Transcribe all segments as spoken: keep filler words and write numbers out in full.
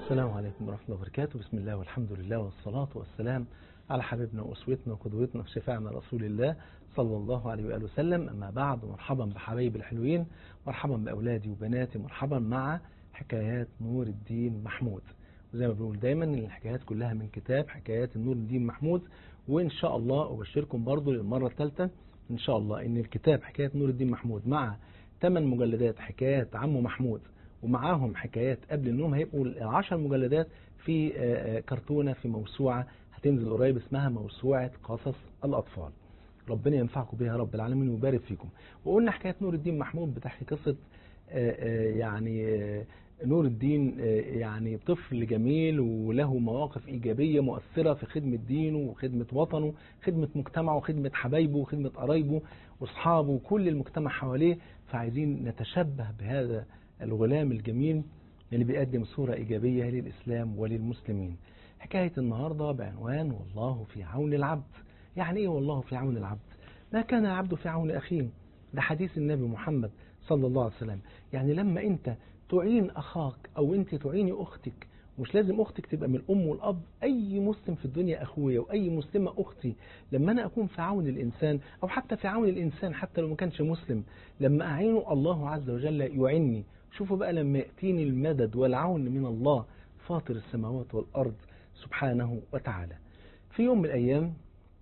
السلام عليكم ورحمة الله وبركاته. بسم الله والحمد لله والصلاة والسلام على حبيبنا وأسوتنا وقدوتنا وشفاعنا رسول الله صلى الله عليه وآله وسلم. أما بعد، مرحبا بحبايب الحلوين، مرحبا بأولادي وبناتي، مرحبا مع حكايات نور الدين محمود. وزي ما بنقول دايما إن الحكايات كلها من كتاب حكايات نور الدين محمود. وإن شاء الله أبشركم برضو للمرة الثالثة إن شاء الله إن الكتاب حكايات نور الدين محمود مع ثمان مجلدات حكايات عمو محمود ومعاهم حكايات قبل النوم هيبقوا العشر مجلدات في كرتونة في موسوعة هتنزل قريب اسمها موسوعة قصص الأطفال. ربنا ينفعكم بها رب العالمين ويبارك فيكم. وقلنا حكاية نور الدين محمود بتحكي قصة يعني نور الدين يعني طفل جميل وله مواقف إيجابية مؤثرة في خدمة دينه وخدمة وطنه، خدمة مجتمعه وخدمة حبايبه وخدمة قرايبه واصحابه وكل المجتمع حواليه. فعايزين نتشبه بهذا الغلام الجميل اللي بيقدم صورة إيجابية للإسلام وللمسلمين. حكاية النهاردة بعنوان والله في عون العبد. يعني إيه والله في عون العبد؟ ما كان العبد في عون أخيه، ده حديث النبي محمد صلى الله عليه وسلم. يعني لما أنت تعين أخاك أو أنت تعيني أختك، مش لازم أختك تبقى من الأم والأب، أي مسلم في الدنيا أخويا وأي مسلمة أختي. لما أنا أكون في عون الإنسان أو حتى في عون الإنسان حتى لو ما كانش مسلم، لما أعينه الله عز وجل يعني. شوفوا بقى لما يأتيني المدد والعون من الله فاطر السماوات والأرض سبحانه وتعالى. في يوم من الأيام،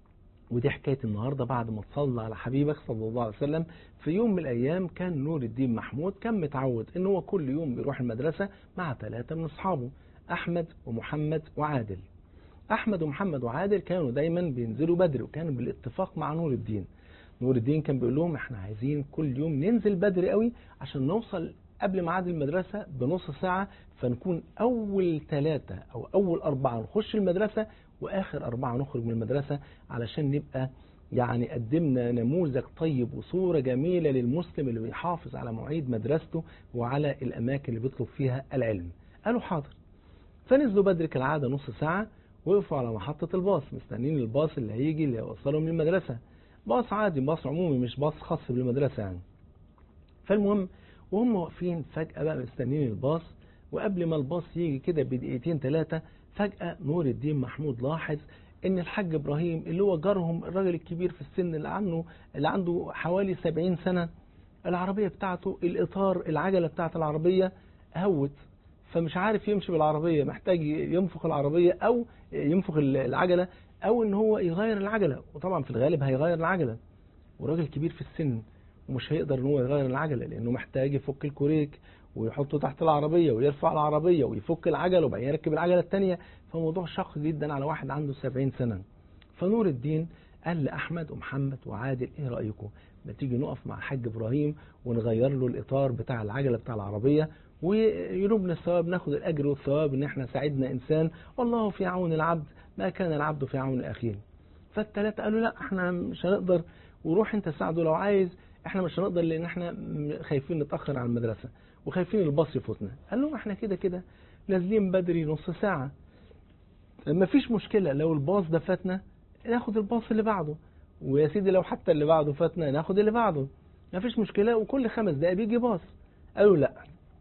ودي حكاية النهاردة بعد ما تصلى على حبيبك صلى الله عليه وسلم، في يوم من الأيام كان نور الدين محمود كان متعود إن هو كل يوم بيروح المدرسة مع ثلاثة من أصحابه، أحمد ومحمد وعادل. أحمد ومحمد وعادل كانوا دايما بينزلوا بدري وكانوا بالاتفاق مع نور الدين. نور الدين كان بيقول لهم احنا عايزين كل يوم ننزل بدري قوي عشان نوصل قبل ميعاد المدرسة بنص ساعة، فنكون أول ثلاثة أو أول أربعة نخش المدرسة وآخر أربعة نخرج من المدرسة، علشان نبقى يعني قدمنا نموذج طيب وصورة جميلة للمسلم اللي بيحافظ على مواعيد مدرسته وعلى الأماكن اللي بيطلب فيها العلم. قالوا حاضر. فنزلوا بدري كالعادة نص ساعة، وقفوا على محطة الباص مستنين الباص اللي هيجي اللي يوصلهم للمدرسة. باص عادي، باص عمومي مش باص خاص بالمدرسة يعني. فالمهم وهم واقفين فجأة بقى مستنين الباص، وقبل ما الباص يجي كده بدقيقتين ثلاثة فجأة نور الدين محمود لاحظ ان الحاج ابراهيم اللي هو جارهم الراجل الكبير في السن اللي عنده اللي عنده حوالي سبعين سنة، العربية بتاعته الاطار العجلة بتاعت العربية هوت، فمش عارف يمشي بالعربية، محتاج ينفخ العربية او ينفخ العجلة او ان هو يغير العجلة. وطبعا في الغالب هيغير العجلة، وراجل كبير في السن ومش هيقدر ان هو يغير العجلة لانه محتاج يفك الكوريك ويحطه تحت العربية ويرفع العربية ويفك العجلة وبعدين يركب العجلة الثانية. فموضوع شاق جدا على واحد عنده سبعين سنة. فنور الدين قال لأحمد ومحمد وعادل ايه رأيكم ما تيجي نقف مع الحاج ابراهيم ونغير له الاطار بتاع العجلة بتاع العربية وينوبنا الثواب، ناخد الاجر والثواب ان احنا ساعدنا انسان، والله في عون العبد ما كان العبد في عون اخيه. فالثلاثة قالوا لا احنا مش هنقدر، وروح انت ساعده لو عايز، احنا مش هنقدر لان احنا خايفين نتأخر على المدرسة وخايفين الباص يفوتنا. قال لهم احنا كده كده نازلين بدري نص ساعة، ما فيش مشكلة لو الباص ده فاتنا ناخد الباص اللي بعده، ويا سيدي لو حتى اللي بعده فاتنا ناخد اللي بعده، ما فيش مشكلة، وكل خمس دقايق بيجي باص. قالوا لا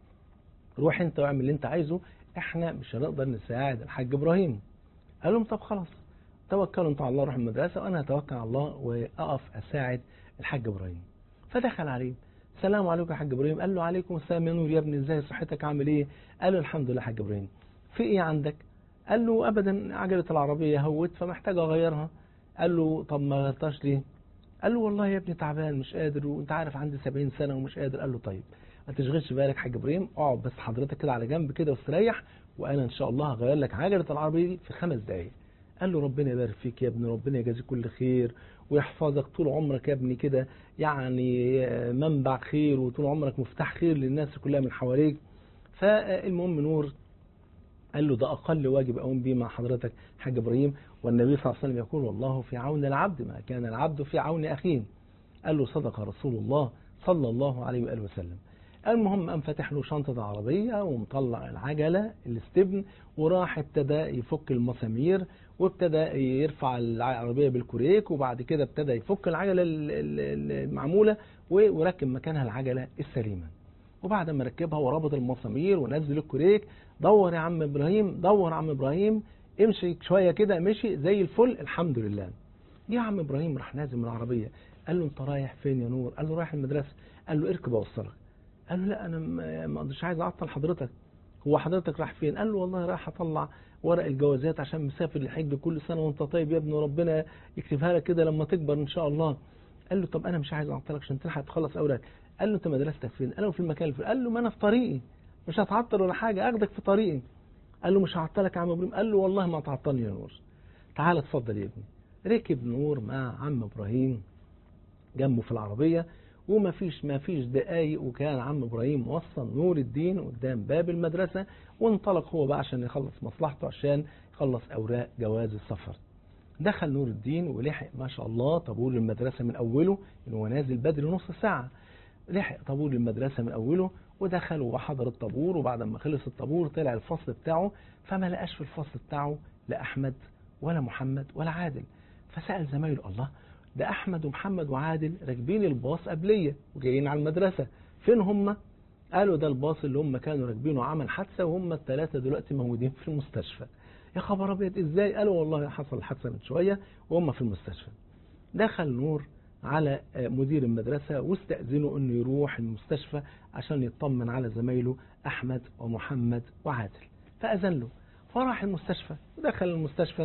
روح انت واعمل اللي انت عايزه، احنا مش هنقدر نساعد الحاج ابراهيم. قال لهم طب خلاص توكلوا انتوا على الله، روح المدرسة وانا هتوكل على الله واقف اساعد الحاج ابراهيم. فدخل عليه، السلام عليكم يا حاج ابراهيم. قال له عليكم السلام يا نور يا ابني، ازاي صحتك عامل ايه؟ قال له الحمد لله يا حاج ابراهيم. في ايه عندك؟ قال له ابدا عجلة العربية هوت فمحتاج اغيرها. قال له طب ما غيرتهاش ليه؟ قال له والله يا ابني تعبان مش قادر وانت عارف عندي سبعين سنة ومش قادر. قال له طيب ما تشغلش بالك حاج ابراهيم، اقعد بس حضرتك كده على جنب كده واستريح، وانا ان شاء الله هغير لك عجلة العربية دي في خمس دقايق. قال له ربنا يبارك فيك يا ابني، ربنا يجازيك كل خير ويحفظك طول عمرك يا ابني كده، يعني منبع خير وطول عمرك مفتاح خير للناس كلها من حواليك. فالمهم نور قال له ده أقل واجب أقوم به مع حضرتك حاج إبراهيم، والنبي صلى الله عليه وسلم يقول والله في عون العبد ما كان العبد في عون أخيه. قال له صدق رسول الله صلى الله عليه وآله وسلم. المهم قام فاتح له شنطة العربية ومطلع العجلة الاستبن، وراح ابتدى يفك المسامير وابتدى يرفع العربية بالكوريك، وبعد كده ابتدى يفك العجلة المعمولة ويركب مكانها العجلة السليمة. وبعد ما ركبها وربط المسامير ونزل الكوريك، دور يا عم إبراهيم، دور يا عم إبراهيم، امشي شوية كده، مشي زي الفل الحمد لله. يا عم إبراهيم راح نازل من العربية، قال له أنت رايح فين يا نور؟ قال له رايح المدرسة. قال له اركب أوصلك. قال له لا أنا مش عايز أعطل حضرتك. هو حضرتك راح فين؟ قال له والله رايح أطلع ورق الجوازات عشان مسافر الحج، كل سنة وأنت طيب يا ابني، وربنا يكتبها لك كده لما تكبر إن شاء الله. قال له طب أنا مش عايز أعطلك عشان تلحق تخلص أوراق. قال له أنت مدرستك فين؟ قال له في المكان الفلاني. قال له ما أنا في طريقي، مش هتعطل ولا حاجة، أخدك في طريقي. قال له مش هعطلك يا عم إبراهيم. قال له والله ما تعطلني يا نور، تعال اتفضل يا ابني. ركب نور مع عم إبراهيم جنبه في العربية، وما فيش ما فيش دقايق وكان عم إبراهيم وصل نور الدين قدام باب المدرسة، وانطلق هو بقى عشان يخلص مصلحته، عشان يخلص أوراق جواز السفر. دخل نور الدين ولحق ما شاء الله طابور المدرسة من أوله، إنه هو نازل بدري نص ساعة، لحق طابور المدرسة من أوله ودخل وحضر الطابور. وبعد ما خلص الطابور طلع الفصل بتاعه، فما لقاش في الفصل بتاعه لا أحمد ولا محمد ولا عادل. فسأل زمايله الله، ده أحمد ومحمد وعادل راكبين الباص قبلية وجايين على المدرسة، فين هم؟ قالوا ده الباص اللي هم كانوا راكبينه عمل حادثة، وهم الثلاثة دلوقتي موجودين في المستشفى. يا خبر أبيض، إزاي؟ قالوا والله حصل الحادثة من شوية وهم في المستشفى. دخل نور على مدير المدرسة واستأذنه أنه يروح المستشفى عشان يطمن على زمايله أحمد ومحمد وعادل، فأذن له فراح المستشفى. ودخل المستشفى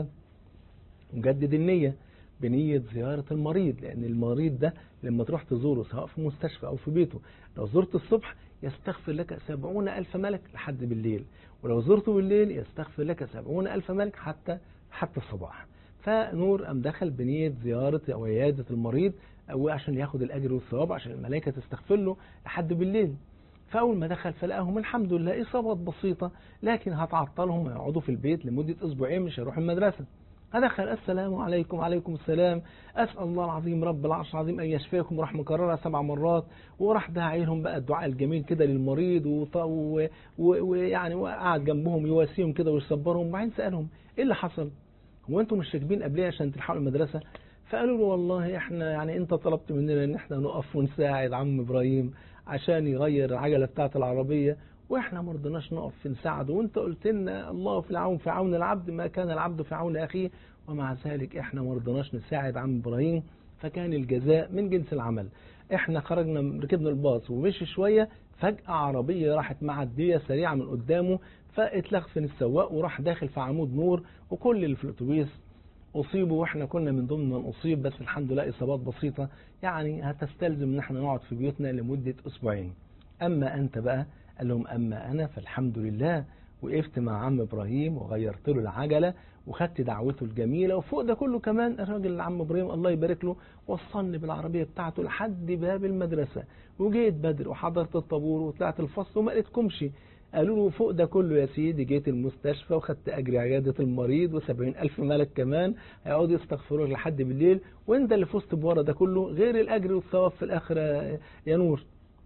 مجدد النية بنية زيارة المريض، لأن المريض ده لما تروح تزوره سواء في مستشفى أو في بيته، لو زرت الصبح يستغفر لك سبعون ألف ملك لحد بالليل، ولو زرته بالليل يستغفر لك سبعون ألف ملك حتى حتى الصباح. فنور قام دخل بنية زيارة أو عيادة المريض، أو عشان ياخد الأجر والثواب عشان الملائكة تستغفر له لحد بالليل. فأول ما دخل فلقاهم الحمد لله إصابات بسيطة، لكن هتعطلهم يقعدوا في البيت لمدة أسبوعين مش هيروحوا المدرسة. فدخل السلام عليكم. وعليكم السلام، أسأل الله العظيم رب العرش العظيم أن يشفيكم، وراح مكررها سبع مرات، وراح داعي لهم بقى الدعاء الجميل كده للمريض، ويعني وقعد جنبهم يواسيهم كده ويصبرهم. وبعدين سألهم إيه اللي حصل؟ هو أنتم مش راكبين قبليه عشان تلحقوا المدرسة؟ فقالوا له والله إحنا يعني أنت طلبت مننا إن إحنا نقف ونساعد عم إبراهيم عشان يغير العجلة بتاعة العربية، واحنا ما رضناش نقف نساعده، وانت قلت لنا الله في العون في عون العبد ما كان العبد في عون اخيه، ومع ذلك احنا ما رضناش نساعد عم ابراهيم، فكان الجزاء من جنس العمل. احنا خرجنا ركبنا الباص ومشي شويه، فجأة عربية راحت معدية سريعة من قدامه، فاتلغفن السواق وراح داخل في عمود نور، وكل اللي في الاتوبيس أصيبوا، وإحنا كنا من ضمن من أصيب، بس الحمد لله إصابات بسيطة يعني هتستلزم إن إحنا نقعد في بيوتنا لمدة أسبوعين. أما أنت بقى، قال لهم أما أنا فالحمد لله وقفت مع عم إبراهيم وغيرت له العجلة وخدت دعوته الجميلة، وفوق ده كله كمان الراجل عم إبراهيم الله يبارك له وصلني بالعربية بتاعته لحد باب المدرسة، وجيت بدري وحضرت الطابور وطلعت الفصل وما لقيتكمش. قالوا له فوق ده كله يا سيدي جيت المستشفى وخدت أجر عيادة المريض وسبعين ألف ملك كمان هيقعدوا يستغفروا لحد بالليل، وانت اللي فزت بورا ده كله غير الأجر والثواب في الآخرة يا نور.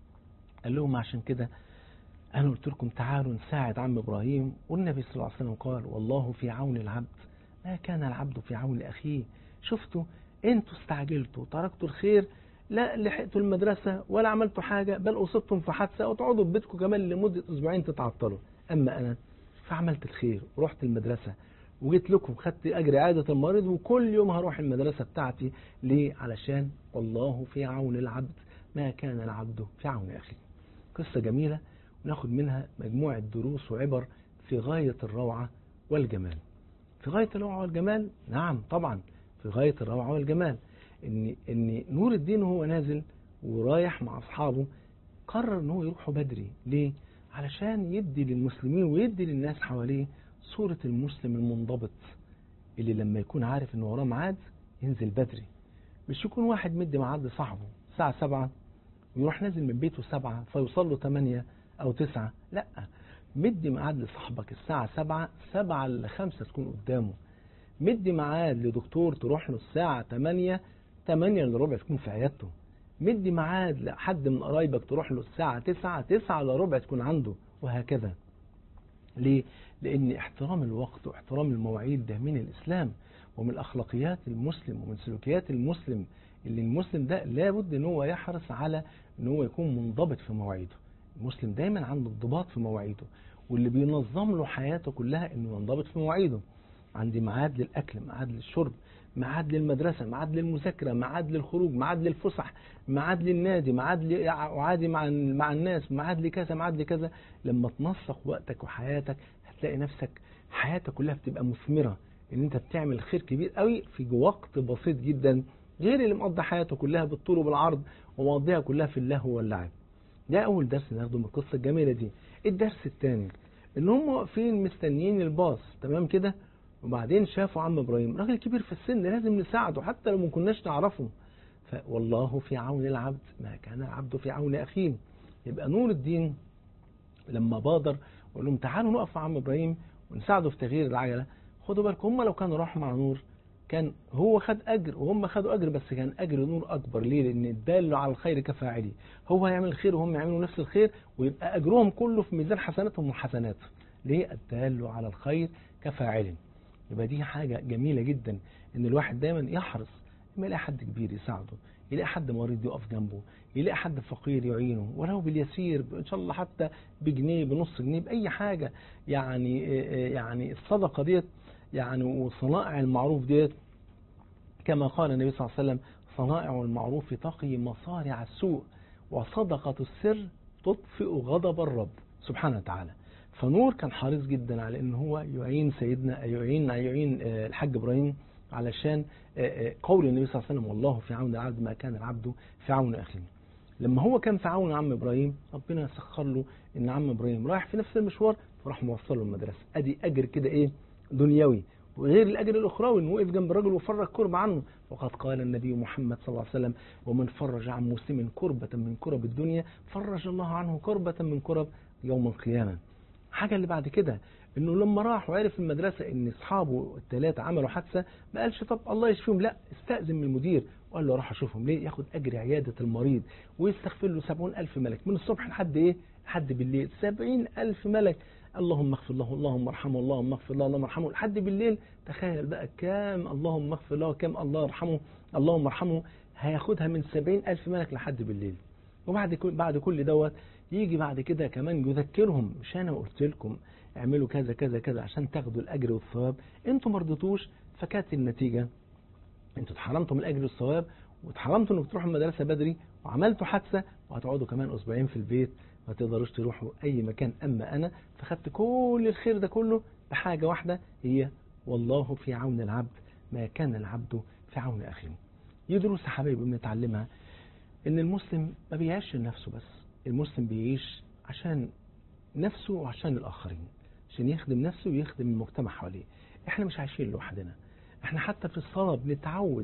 قال لهم عشان كده أنا قلت لكم تعالوا نساعد عم إبراهيم، والنبي صلى الله عليه وسلم قال والله في عون العبد ما كان العبد في عون أخيه. شفتوا انتوا استعجلتوا وتركتوا الخير، لا لحقتوا المدرسة ولا عملتوا حاجة، بل أصبتم في حادثة وتقعدوا في بيتكم كمان لمدة أسبوعين تتعطلوا. أما أنا فعملت الخير ورحت المدرسة وجيت لكم خدت أجر عادة المريض، وكل يوم هروح المدرسة بتاعتي. ليه؟ علشان والله في عون العبد ما كان العبد في عون أخيه. قصة جميلة وناخد منها مجموعة دروس وعبر في غاية الروعة والجمال. في غاية الروعة والجمال، نعم طبعا في غاية الروعة والجمال، ان ان نور الدين وهو نازل ورايح مع اصحابه قرر ان هو يروحوا بدري. ليه؟ علشان يدي للمسلمين ويدي للناس حواليه صورة المسلم المنضبط اللي لما يكون عارف ان وراه ميعاد ينزل بدري، مش يكون واحد مدي ميعاد لصاحبه الساعة سبعة ويروح نازل من بيته سبعة فيوصل له ثمانية او تسعة. لا، مدي ميعاد لصاحبك الساعة سبعة، سبعة لخمسة تكون قدامه. مدي ميعاد لدكتور تروح له الساعة ثمانية، ثمانية إلا ربع تكون في عيادته. مدي ميعاد لحد من قرايبك تروح له الساعة تسعة، تسعة إلا ربع تكون عنده، وهكذا. ليه؟ لأن احترام الوقت واحترام المواعيد ده من الإسلام ومن أخلاقيات المسلم ومن سلوكيات المسلم، اللي المسلم ده لابد ان هو يحرص على ان هو يكون منضبط في مواعيده. المسلم دايما عنده انضباط في مواعيده، واللي بينظم له حياته كلها انه ينضبط في مواعيده. عندي ميعاد للاكل، ميعاد للشرب، ميعاد للمدرسه، ميعاد للمذاكره، ميعاد للخروج، ميعاد للفسح، ميعاد للنادي، ميعاد لعادي مع مع الناس، ميعاد لكذا، ميعاد لكذا. لما تنسق وقتك وحياتك هتلاقي نفسك حياتك كلها بتبقى مثمره، ان انت بتعمل خير كبير قوي في وقت بسيط جدا، غير اللي مقضي حياته كلها بالطول وبالعرض ومقضيها كلها في اللهو واللعب. ده اول درس ناخده من القصه الجميله دي. الدرس الثاني ان هم واقفين مستنيين الباص، تمام كده، وبعدين شافوا عم ابراهيم راجل كبير في السن، لازم نساعده حتى لو ما كناش نعرفه. فوالله في عون العبد ما كان العبد في عون اخيه. يبقى نور الدين لما بادر وقال لهم تعالوا نقف مع عم ابراهيم ونساعده في تغيير العجله، خدوا بالكم هم لو كانوا راحوا مع نور كان هو خد اجر وهم خدوا اجر، بس كان اجر نور اكبر. ليه؟ لان الدال على الخير كفاعله، هو هيعمل الخير وهم يعملوا نفس الخير، ويبقى اجرهم كله في ميزان حسناتهم وحسناته. ليه؟ الدال على الخير كفاعله. يبقى دي حاجه جميله جدا، ان الواحد دايما يحرص لما يلاقي حد كبير يساعده، يلاقي حد مريض يقف جنبه، يلاقي حد فقير يعينه ولو باليسير، ان شاء الله حتى بجنيه بنص جنيه باي حاجه. يعني يعني الصدقه ديت يعني وصنائع المعروف ديت كما قال النبي صلى الله عليه وسلم صنائع المعروف تقي مصارع السوء، وصدقة السر تطفئ غضب الرب سبحانه وتعالى. فنور كان حريص جدا على ان هو يعين سيدنا يعين يعين الحاج ابراهيم، علشان قول النبي صلى الله عليه وسلم والله في عون العبد ما كان العبد في عون اخيه. لما هو كان في عون عم ابراهيم ربنا سخر له ان عم ابراهيم رايح في نفس المشوار فراح موصله المدرسه. ادي اجر كده ايه دنيوي، وغير الاجر الاخروي انه وقف جنب الراجل وفرج كرب عنه. وقد قال النبي محمد صلى الله عليه وسلم ومن فرج عن مسلم كربة من كرب الدنيا فرج الله عنه كربة من كرب يوم القيامة. حاجة اللي بعد كده انه لما راح وعرف المدرسة ان اصحابه الثلاثة عملوا حادثة ما قالش طب الله يشفيهم، لا استأذن من المدير وقال له راح اشوفهم. ليه؟ ياخد اجر عيادة المريض ويستغفر له سبعون الف ملك من الصبح لحد ايه لحد بالليل، سبعين الف ملك اللهم اغفر له اللهم ارحمه اللهم اغفر له اللهم ارحمه لحد بالليل. تخيل بقى كام اللهم اغفر له كام الله يرحمه اللهم ارحمه، هياخدها من سبعين الف ملك لحد بالليل. وبعد كل بعد كل دوت يجي بعد كده كمان يذكرهم، مش انا قلت لكم اعملوا كذا كذا كذا عشان تاخدوا الاجر والثواب، انتوا ما رضيتوش فكانت النتيجه انتوا اتحرمتوا من الاجر والثواب واتحرمتوا انكم تروحوا المدرسه بدري وعملتوا حادثه وهتقعدوا كمان اسبوعين في البيت ما تقدروش تروحوا اي مكان. اما انا فخدت كل الخير ده كله بحاجه واحده هي والله في عون العبد ما كان العبد في عون اخيه. دي دروس حبايبي بنتعلمها ان المسلم ما بيعيش لنفسه بس، المسلم بيعيش عشان نفسه وعشان الاخرين، عشان يخدم نفسه ويخدم المجتمع حواليه. احنا مش عايشين لوحدنا، احنا حتى في الصلاه بنتعود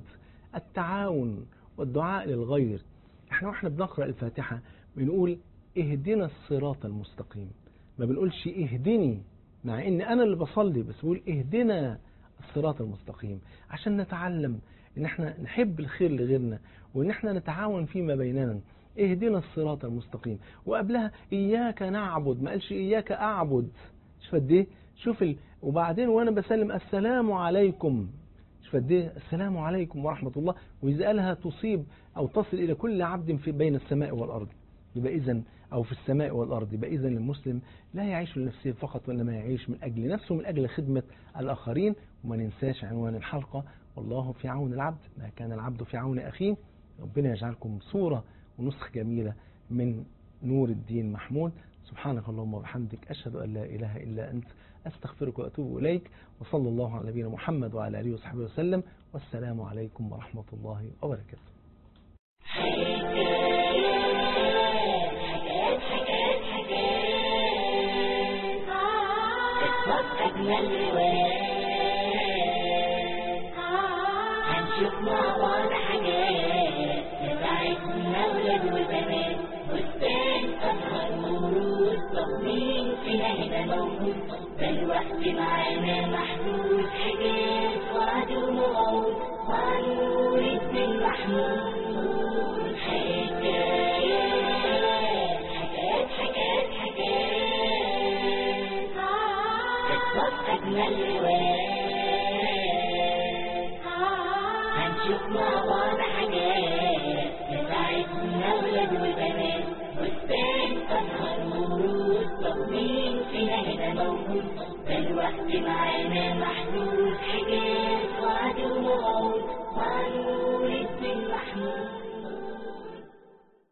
التعاون والدعاء للغير. احنا واحنا بنقرا الفاتحه بنقول اهدنا الصراط المستقيم، ما بنقولش اهدني مع ان انا اللي بصلي، بس بقول اهدنا الصراط المستقيم عشان نتعلم ان احنا نحب الخير لغيرنا وان احنا نتعاون فيما بيننا. اهدنا الصراط المستقيم، وقبلها اياك نعبد، ما قالش اياك اعبد. شوف قد ايه، شوف ال... وبعدين وانا بسلم السلام عليكم، شوف قد ايه السلام عليكم ورحمه الله، واذا قالها تصيب او تصل الى كل عبد في بين السماء والارض. يبقى اذا او في السماء والارض، يبقى اذا المسلم لا يعيش لنفسه فقط وانما يعيش من اجل نفسه من اجل خدمه الاخرين. وما ننساش عنوان الحلقه والله في عون العبد ما كان العبد في عون اخيه. ربنا يجعلكم صوره ونسخ جميله من نور الدين محمود. سبحانك اللهم وبحمدك أشهد أن لا إله إلا أنت أستغفرك وأتوب إليك، وصلى الله على نبينا محمد وعلى آله وصحبه وسلم، والسلام عليكم ورحمة الله وبركاته. هنشوف مع بعض حاجات بتاعتنا ولاد وبنات، بستان أزهر موروث تصميم فيها هنا موجود، ده الوقت معانا محدود، حاجات وعد وموعود مع نور الدين محمود. حكايات حكايات حكايات حكايات قصص أجمل روايات، هنشوف مع بعض حاجات بتاعتنا ولاد وبنات، بستان أزهر معانا